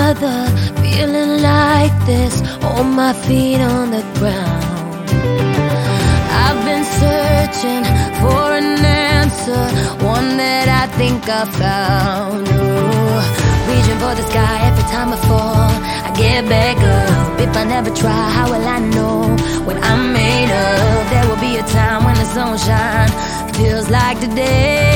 another feeling like this, hold my feet on the ground. I've been searching for an answer, one that I think I found. Ooh, reaching for the sky every time I fall, I get back up. If I never try, how will I know what I'm made of? There will be a time when the sunshine feels like today.